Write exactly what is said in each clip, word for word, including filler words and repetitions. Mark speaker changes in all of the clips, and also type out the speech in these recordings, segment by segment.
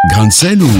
Speaker 1: Grain de sel ou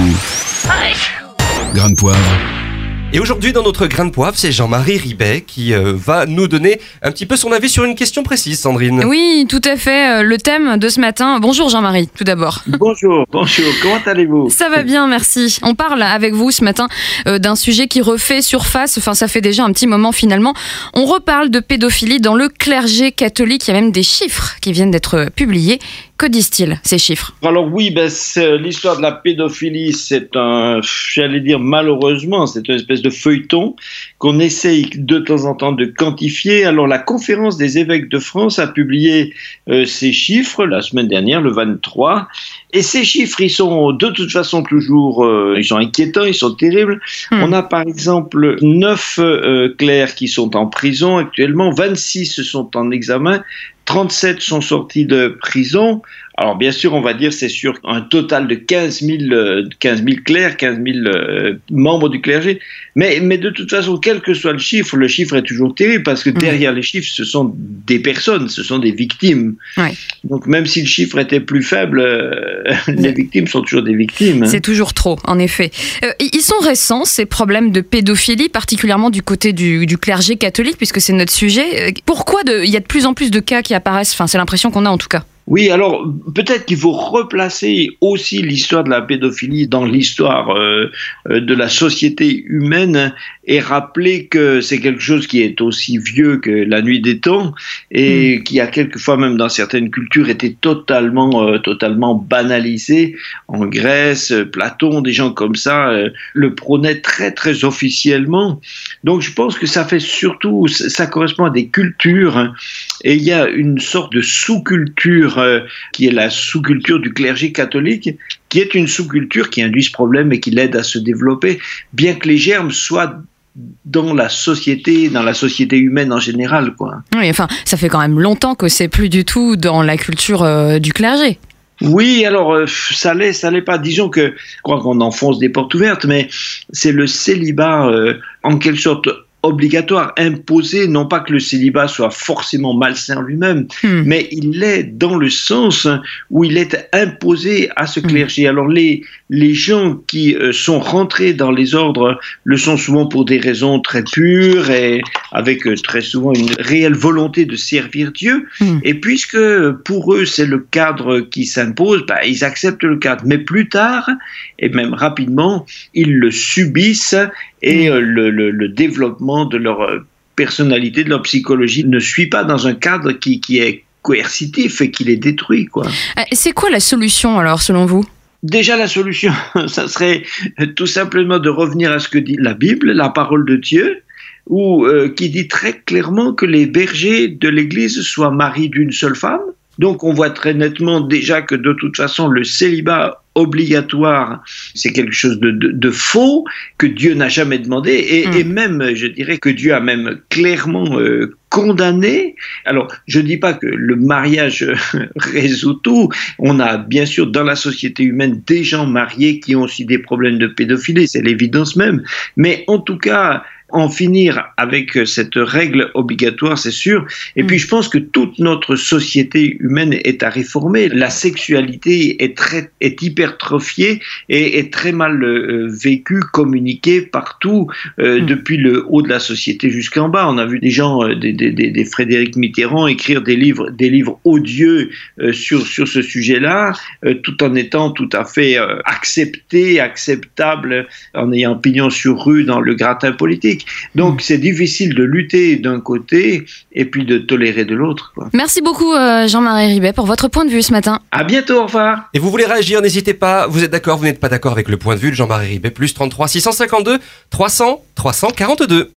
Speaker 1: grain de poivre?
Speaker 2: Et aujourd'hui, dans notre grain de poivre, c'est Jean-Marie Ribet qui euh, va nous donner un petit peu son avis sur une question précise, Sandrine.
Speaker 3: Oui, tout à fait. Le thème de ce matin. Bonjour Jean-Marie, tout d'abord.
Speaker 4: Bonjour, bonjour. Comment allez-vous?
Speaker 3: Ça va bien, merci. On parle avec vous ce matin euh, d'un sujet qui refait surface. Enfin, ça fait déjà un petit moment finalement. On reparle de pédophilie dans le clergé catholique. Il y a même des chiffres qui viennent d'être publiés. Que disent-ils, ces chiffres?
Speaker 4: Alors oui, ben, c'est, l'histoire de la pédophilie, c'est un, j'allais dire malheureusement, c'est une espèce de feuilleton qu'on essaye de temps en temps de quantifier. Alors la conférence des évêques de France a publié euh, ces chiffres la semaine dernière, le vingt-trois, et ces chiffres, ils sont de toute façon toujours, euh, ils sont inquiétants, ils sont terribles. Hmm. On a par exemple neuf euh, clercs qui sont en prison actuellement, vingt-six sont en examen, trente-sept sont sortis de prison. Alors bien sûr, on va dire c'est sur un total de quinze mille, euh, quinze mille clercs, quinze mille euh, membres du clergé. Mais, mais de toute façon, quel que soit le chiffre, le chiffre est toujours terrible parce que derrière mmh. les chiffres, ce sont des personnes, ce sont des victimes. Ouais. Donc même si le chiffre était plus faible, euh, les victimes sont toujours des victimes. Hein.
Speaker 3: C'est toujours trop, en effet. Euh, ils sont récents, ces problèmes de pédophilie, particulièrement du côté du, du clergé catholique, puisque c'est notre sujet. Pourquoi il y a de plus en plus de cas qui apparaissent? Enfin, c'est l'impression qu'on a en tout cas.
Speaker 4: Oui, alors peut-être qu'il faut replacer aussi l'histoire de la pédophilie dans l'histoire euh, de la société humaine et rappeler que c'est quelque chose qui est aussi vieux que la nuit des temps et mmh. qui a quelquefois même dans certaines cultures été totalement, euh, totalement banalisé. En Grèce, Platon, des gens comme ça euh, le prônaient très très officiellement. Donc je pense que ça fait surtout, ça correspond à des cultures hein, et il y a une sorte de sous-culture qui est la sous-culture du clergé catholique, qui est une sous-culture qui induit ce problème et qui l'aide à se développer, bien que les germes soient dans la société, dans la société humaine en général, quoi.
Speaker 3: Oui, enfin, ça fait quand même longtemps que c'est plus du tout dans la culture euh, du clergé.
Speaker 4: Oui, alors euh, ça l'est, ça l'est pas. Disons que, je crois qu'on enfonce des portes ouvertes, mais c'est le célibat euh, en quelque sorte obligatoire, imposé, non pas que le célibat soit forcément malsain lui-même, mmh. mais il l'est dans le sens où il est imposé à ce clergé. Mmh. Alors les, les gens qui euh, sont rentrés dans les ordres le sont souvent pour des raisons très pures et avec euh, très souvent une réelle volonté de servir Dieu. Mmh. Et puisque pour eux c'est le cadre qui s'impose, bah, ils acceptent le cadre. Mais plus tard, et même rapidement, ils le subissent et euh, le, le, le développement de leur personnalité, de leur psychologie ne suit pas dans un cadre qui, qui est coercitif et qui les détruit, quoi.
Speaker 3: C'est quoi la solution alors selon vous ?
Speaker 4: Déjà la solution, ça serait tout simplement de revenir à ce que dit la Bible, la parole de Dieu, où, euh, qui dit très clairement que les bergers de l'Église soient maris d'une seule femme. Donc on voit très nettement déjà que de toute façon le célibat obligatoire, c'est quelque chose de, de, de faux, que Dieu n'a jamais demandé, et, mmh. et même, je dirais que Dieu a même clairement euh, condamné. Alors, je ne dis pas que le mariage résout tout, on a bien sûr dans la société humaine des gens mariés qui ont aussi des problèmes de pédophilie, c'est l'évidence même, mais en tout cas, en finir avec cette règle obligatoire, c'est sûr. Et mmh. puis, je pense que toute notre société humaine est à réformer. La sexualité est très, est hypertrophiée et est très mal euh, vécue, communiquée partout, euh, mmh. depuis le haut de la société jusqu'en bas. On a vu des gens, euh, des, des, des Frédéric Mitterrand écrire des livres, des livres odieux euh, sur, sur ce sujet-là, euh, tout en étant tout à fait euh, accepté, acceptable, en ayant pignon sur rue dans le gratin politique. Donc, c'est difficile de lutter d'un côté et puis de tolérer de l'autre, quoi.
Speaker 3: Merci beaucoup, euh, Jean-Marie Ribet, pour votre point de vue ce matin.
Speaker 4: À bientôt, au revoir.
Speaker 2: Et vous voulez réagir, n'hésitez pas. Vous êtes d'accord, vous n'êtes pas d'accord avec le point de vue de Jean-Marie Ribet, plus trente-trois six cent cinquante-deux trois cents trois cent quarante-deux.